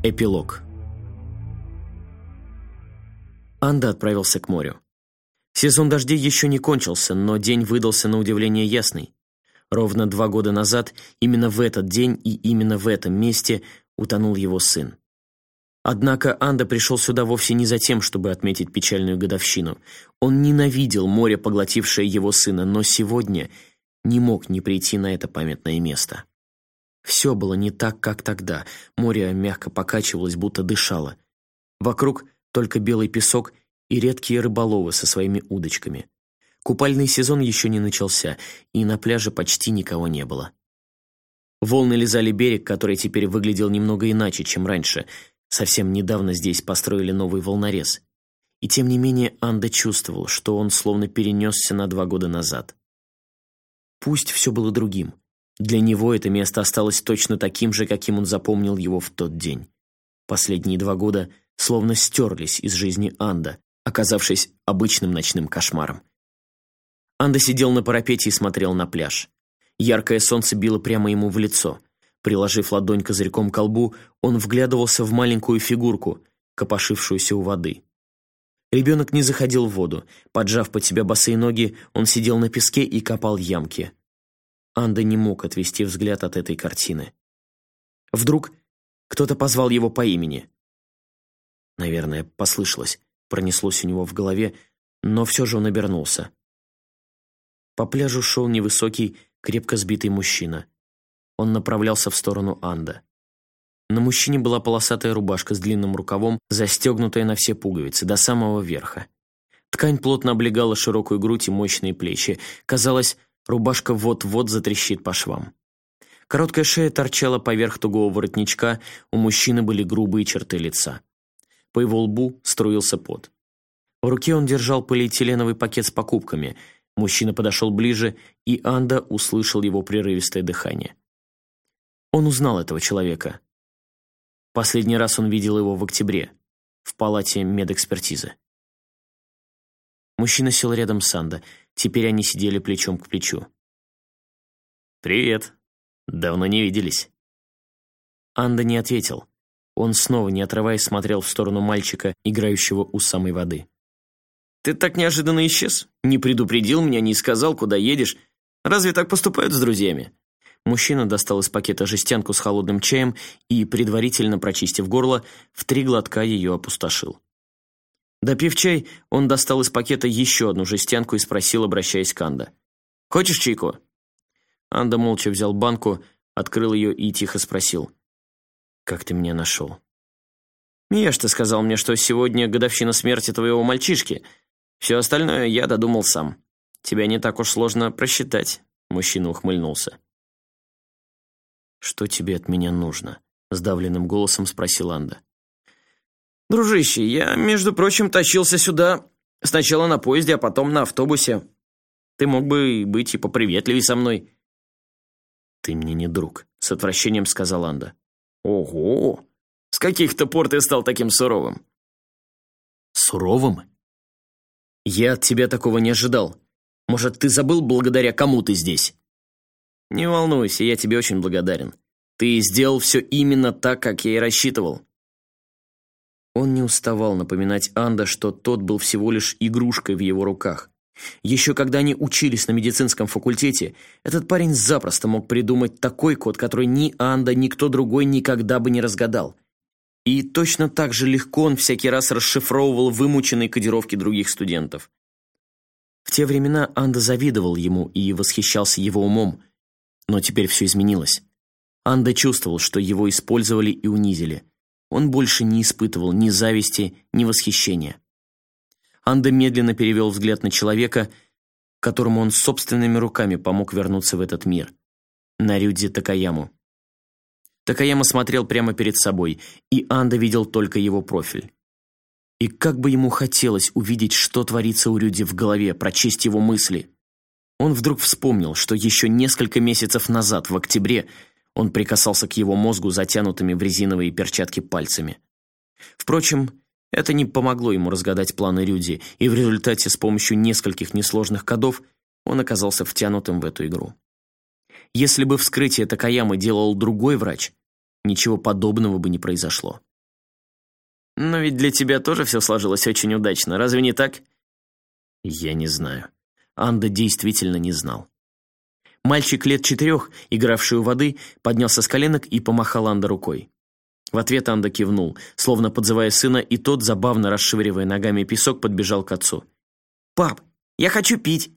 Эпилог. Анда отправился к морю. Сезон дождей еще не кончился, но день выдался на удивление ясный. Ровно 2 года назад, именно в этот день и именно в этом месте утонул его сын. Однако Анда пришел сюда вовсе не за тем, чтобы отметить печальную годовщину. Он ненавидел море, поглотившее его сына, но сегодня не мог не прийти на это памятное место. Все было не так, как тогда. Море мягко покачивалось, будто дышало. Вокруг только белый песок и редкие рыболовы со своими удочками. Купальный сезон еще не начался, и на пляже почти никого не было. Волны лизали берег, который теперь выглядел немного иначе, чем раньше. Совсем недавно здесь построили новый волнорез. И тем не менее Анда чувствовал, что он словно перенесся на 2 года назад. Пусть все было другим. Для него это место осталось точно таким же, каким он запомнил его в тот день. Последние 2 года словно стерлись из жизни Анда, оказавшись обычным ночным кошмаром. Анда сидел на парапете и смотрел на пляж. Яркое солнце било прямо ему в лицо. Приложив ладонь козырьком к колбу, он вглядывался в маленькую фигурку, копошившуюся у воды. Ребенок не заходил в воду. Поджав под себя босые ноги, он сидел на песке и копал ямки. Анда не мог отвести взгляд от этой картины. Вдруг кто-то позвал его по имени. Наверное, послышалось, пронеслось у него в голове, но все же он обернулся. По пляжу шел невысокий, крепко сбитый мужчина. Он направлялся в сторону Анда. На мужчине была полосатая рубашка с длинным рукавом, застегнутая на все пуговицы, до самого верха. Ткань плотно облегала широкую грудь и мощные плечи. Казалось, рубашка вот-вот затрещит по швам. Короткая шея торчала поверх тугого воротничка, у мужчины были грубые черты лица. По его лбу струился пот. В руке он держал полиэтиленовый пакет с покупками. Мужчина подошел ближе, и Анда услышал его прерывистое дыхание. Он узнал этого человека. Последний раз он видел его в октябре, в палате медэкспертизы. Мужчина сел рядом с Анда. Теперь они сидели плечом к плечу. «Привет. Давно не виделись». Анда не ответил. Он снова, не отрываясь, смотрел в сторону мальчика, играющего у самой воды. «Ты так неожиданно исчез? Не предупредил меня, не сказал, куда едешь. Разве так поступают с друзьями?» Мужчина достал из пакета жестянку с холодным чаем и, предварительно прочистив горло, в 3 глотка ее опустошил. Допив чай, он достал из пакета еще одну жестянку и спросил, обращаясь к Анда. «Хочешь чайку?» Анда молча взял банку, открыл ее и тихо спросил. «Как ты меня нашел?» «Я ж ты сказал мне, что сегодня годовщина смерти твоего мальчишки. Все остальное я додумал сам. Тебя не так уж сложно просчитать», — мужчина ухмыльнулся. «Что тебе от меня нужно?» — сдавленным голосом спросил Анда. «Дружище, я, между прочим, тащился сюда сначала на поезде, а потом на автобусе. Ты мог бы быть и поприветливей со мной». «Ты мне не друг», — с отвращением сказал Анда. «Ого! С каких-то пор ты стал таким суровым?» «Суровым? Я от тебя такого не ожидал. Может, ты забыл, благодаря кому ты здесь?» «Не волнуйся, я тебе очень благодарен. Ты сделал все именно так, как я и рассчитывал». Он не уставал напоминать Анда, что тот был всего лишь игрушкой в его руках. Еще когда они учились на медицинском факультете, этот парень запросто мог придумать такой код, который ни Анда, ни кто другой никогда бы не разгадал. И точно так же легко он всякий раз расшифровывал вымученные кодировки других студентов. В те времена Анда завидовал ему и восхищался его умом, но теперь все изменилось. Анда чувствовал, что его использовали и унизили. Он больше не испытывал ни зависти, ни восхищения. Анда медленно перевел взгляд на человека, которому он собственными руками помог вернуться в этот мир. На Рюдзи Такаяму. Такаяма смотрел прямо перед собой, и Анда видел только его профиль. И как бы ему хотелось увидеть, что творится у Рюдзи в голове, прочесть его мысли. Он вдруг вспомнил, что еще несколько месяцев назад, в октябре, он прикасался к его мозгу затянутыми в резиновые перчатки пальцами. Впрочем, это не помогло ему разгадать планы Рюдзи, и в результате с помощью нескольких несложных кодов он оказался втянутым в эту игру. Если бы вскрытие Такаямы делал другой врач, ничего подобного бы не произошло. Но ведь для тебя тоже все сложилось очень удачно, разве не так? Я не знаю. Анда действительно не знал. Мальчик лет 4, игравший у воды, поднялся с коленок и помахал Анда рукой. В ответ Анда кивнул, словно подзывая сына, и тот, забавно расшвыривая ногами песок, подбежал к отцу. «Пап, я хочу пить!»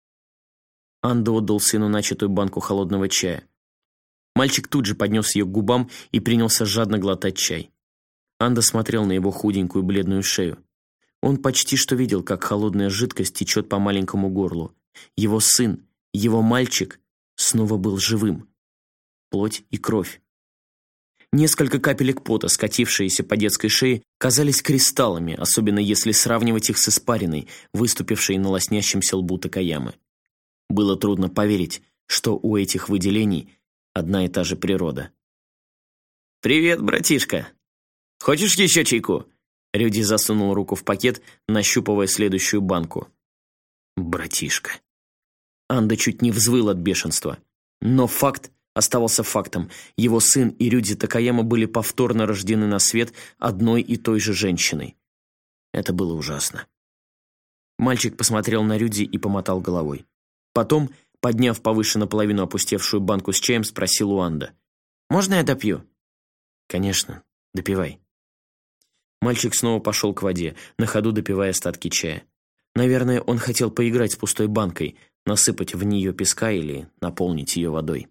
Анда отдал сыну начатую банку холодного чая. Мальчик тут же поднес ее к губам и принялся жадно глотать чай. Анда смотрел на его худенькую бледную шею. Он почти что видел, как холодная жидкость течет по маленькому горлу. Его сын, его мальчик, снова был живым. Плоть и кровь. Несколько капелек пота, скатившиеся по детской шее, казались кристаллами, особенно если сравнивать их с испариной, выступившей на лоснящемся лбу Такаямы. Было трудно поверить, что у этих выделений одна и та же природа. «Привет, братишка! Хочешь еще чайку?» Рюди засунул руку в пакет, нащупывая следующую банку. «Братишка». Анда чуть не взвыл от бешенства. Но факт оставался фактом. Его сын и Рюди Такаяма были повторно рождены на свет одной и той же женщиной. Это было ужасно. Мальчик посмотрел на Рюди и помотал головой. Потом, подняв повыше наполовину опустевшую банку с чаем, спросил у Анда. «Можно я допью?» «Конечно, допивай». Мальчик снова пошел к воде, на ходу допивая остатки чая. Наверное, он хотел поиграть с пустой банкой, насыпать в нее песка или наполнить ее водой.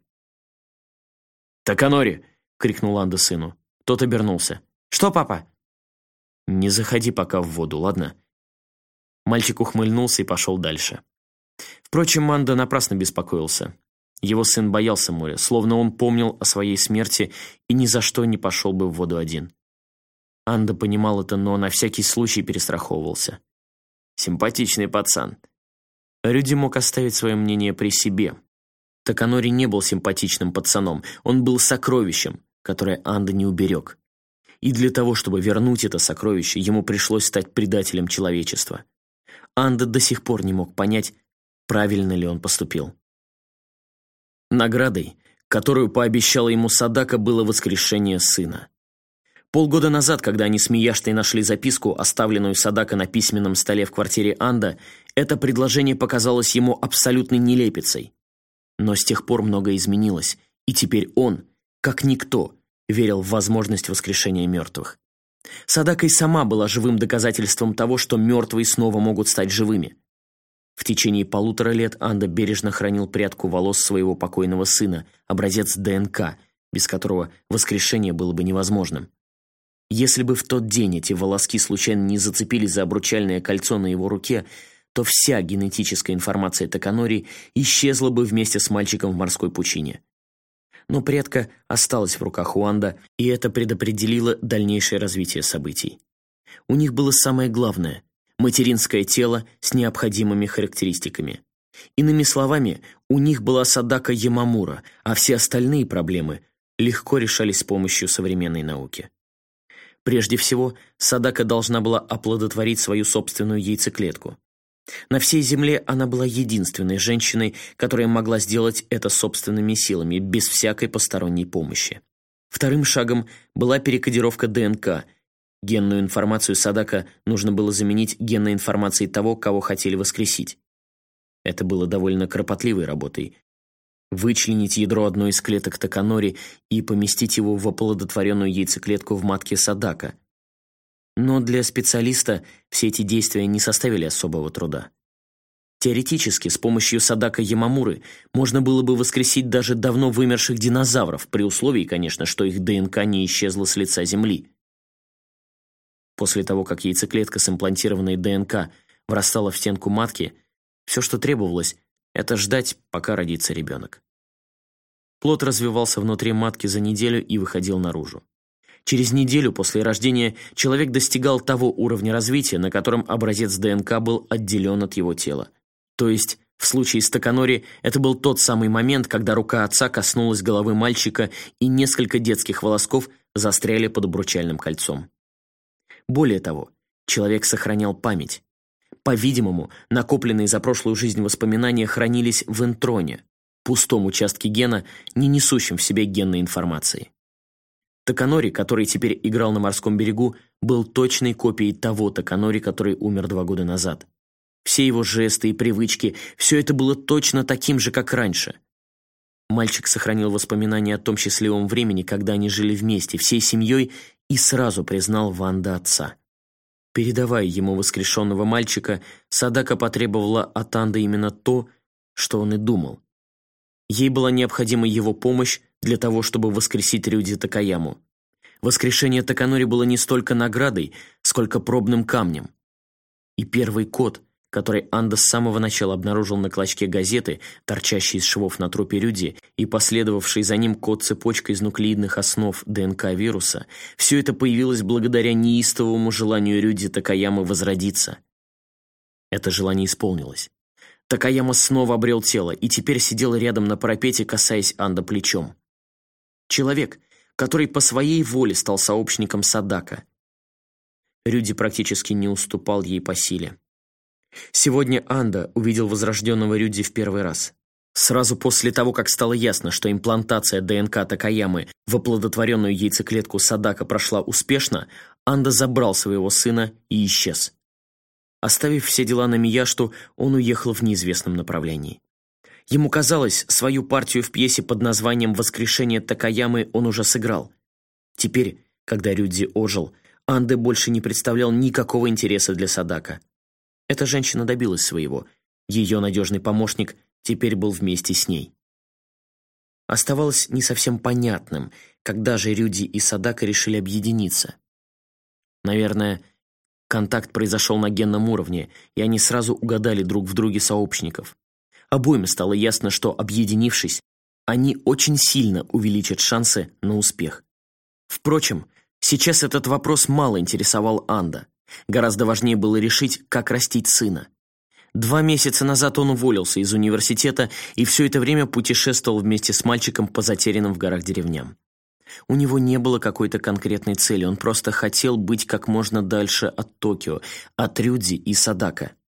«Таканори!» — крикнул Анда сыну. Тот обернулся. «Что, папа?» «Не заходи пока в воду, ладно?» Мальчик ухмыльнулся и пошел дальше. Впрочем, Анда напрасно беспокоился. Его сын боялся моря, словно он помнил о своей смерти и ни за что не пошел бы в воду один. Анда понимал это, но на всякий случай перестраховывался. Симпатичный пацан. Рюди мог оставить свое мнение при себе. Таканори не был симпатичным пацаном, он был сокровищем, которое Анда не уберег. И для того, чтобы вернуть это сокровище, ему пришлось стать предателем человечества. Анда до сих пор не мог понять, правильно ли он поступил. Наградой, которую пообещала ему Садака, было воскрешение сына. Полгода назад, когда они с Мияштой нашли записку, оставленную Садака на письменном столе в квартире Анда, это предложение показалось ему абсолютной нелепицей. Но с тех пор многое изменилось, и теперь он, как никто, верил в возможность воскрешения мертвых. Садака и сама была живым доказательством того, что мертвые снова могут стать живыми. В течение 1,5 лет Анда бережно хранил прядку волос своего покойного сына, образец ДНК, без которого воскрешение было бы невозможным. Если бы в тот день эти волоски случайно не зацепились за обручальное кольцо на его руке, то вся генетическая информация Таканори исчезла бы вместе с мальчиком в морской пучине. Но прядка осталась в руках у Анда, и это предопределило дальнейшее развитие событий. У них было самое главное – материнское тело с необходимыми характеристиками. Иными словами, у них была Садака Ямамура, а все остальные проблемы легко решались с помощью современной науки. Прежде всего, Садака должна была оплодотворить свою собственную яйцеклетку. На всей Земле она была единственной женщиной, которая могла сделать это собственными силами, без всякой посторонней помощи. Вторым шагом была перекодировка ДНК. Генную информацию Садака нужно было заменить генной информацией того, кого хотели воскресить. Это было довольно кропотливой работой. Вычленить ядро одной из клеток Таканори и поместить его в оплодотворенную яйцеклетку в матке Садака. Но для специалиста все эти действия не составили особого труда. Теоретически, с помощью Садака Ямамуры можно было бы воскресить даже давно вымерших динозавров, при условии, конечно, что их ДНК не исчезла с лица Земли. После того, как яйцеклетка с имплантированной ДНК врастала в стенку матки, все, что требовалось, это ждать, пока родится ребенок. Плод развивался внутри матки за неделю и выходил наружу. Через неделю после рождения человек достигал того уровня развития, на котором образец ДНК был отделен от его тела. То есть, в случае с Таканори, это был тот самый момент, когда рука отца коснулась головы мальчика, и несколько детских волосков застряли под обручальным кольцом. Более того, человек сохранял память. По-видимому, накопленные за прошлую жизнь воспоминания хранились в интроне, пустом участке гена, не несущем в себе генной информации. Таканори, который теперь играл на морском берегу, был точной копией того Таканори, который умер 2 года назад. Все его жесты и привычки, все это было точно таким же, как раньше. Мальчик сохранил воспоминания о том счастливом времени, когда они жили вместе, всей семьей, и сразу признал Ванда отца. Передавая ему воскрешенного мальчика, Садака потребовала от Анды именно то, что он и думал. Ей была необходима его помощь для того, чтобы воскресить Рюдзи Такаяму. Воскрешение Таканори было не столько наградой, сколько пробным камнем. И первый код, который Анда с самого начала обнаружил на клочке газеты, торчащий из швов на трупе Рюдзи, и последовавший за ним код-цепочка из нуклеидных основ ДНК вируса, все это появилось благодаря неистовому желанию Рюдзи Такаямы возродиться. Это желание исполнилось. Такаяма снова обрел тело и теперь сидел рядом на парапете, касаясь Анда плечом. Человек, который по своей воле стал сообщником Садака. Рюдзи практически не уступал ей по силе. Сегодня Анда увидел возрожденного Рюдзи в первый раз. Сразу после того, как стало ясно, что имплантация ДНК Такаямы в оплодотворенную яйцеклетку Садака прошла успешно, Анда забрал своего сына и исчез. Оставив все дела на Мияшту, он уехал в неизвестном направлении. Ему казалось, свою партию в пьесе под названием «Воскрешение Такаямы» он уже сыграл. Теперь, когда Рюдзи ожил, Анде больше не представлял никакого интереса для Садака. Эта женщина добилась своего. Ее надежный помощник теперь был вместе с ней. Оставалось не совсем понятным, когда же Рюдзи и Садака решили объединиться. Наверное, контакт произошел на генном уровне, и они сразу угадали друг в друге сообщников. Обоим стало ясно, что, объединившись, они очень сильно увеличат шансы на успех. Впрочем, сейчас этот вопрос мало интересовал Анда. Гораздо важнее было решить, как растить сына. 2 месяца назад он уволился из университета и все это время путешествовал вместе с мальчиком по затерянным в горах деревням. У него не было какой-то конкретной цели, он просто хотел быть как можно дальше от Токио, от Рюдзи и Садака.